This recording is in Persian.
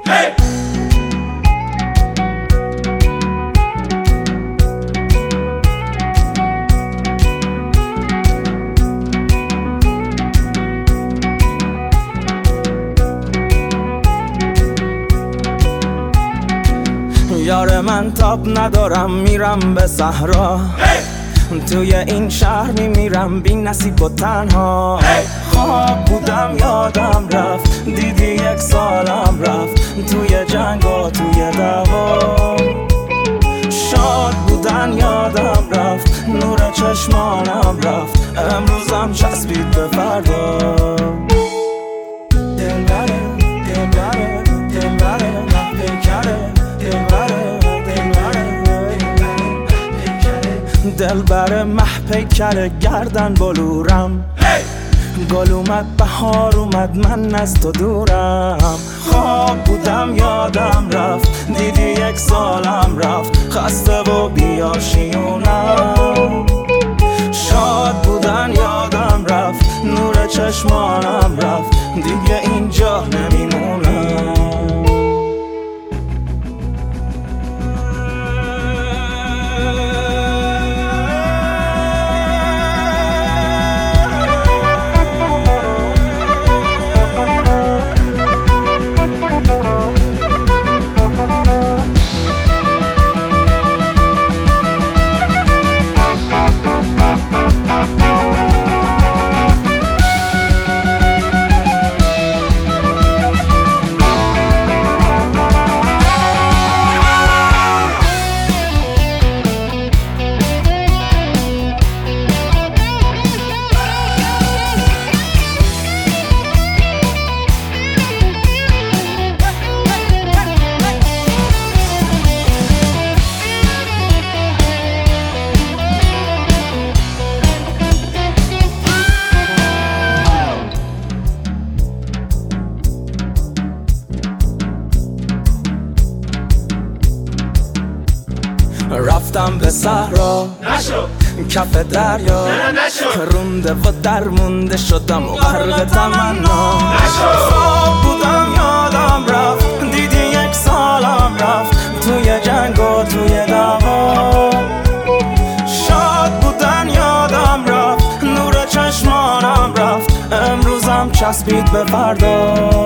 یار من تاب ندارم میرم به صحرا توی این شهر میمیرم بی نصیب و تنها خواب بودم یادم رفت دیدی یک سالم رفت توی جنگ و توی دعوا شاد بودن یادم رفت نور چشمانم رفت امروزم چسبید به فردا دلبره دلبره دلبره پیکره دلبر مه پیکر گردن بلورم گل اومد بهار اومد من از تو دورم خواب بودم یادم رفت دیدی یک سالم رفت خسته و بیاشیونم شاد بودن یادم رفت نور چشمانم رفت دیگه اینجا نمیمونم رفتم به صحرا نشو کف دریا نشو رونده و درمونده شدم و غرق تمنا خواب بودم یادم رفت دیدی یک سالم رفت توی جنگ و توی دعوا شاد بودن یادم رفت نور چشمانم رفت امروزم چسبید به فردا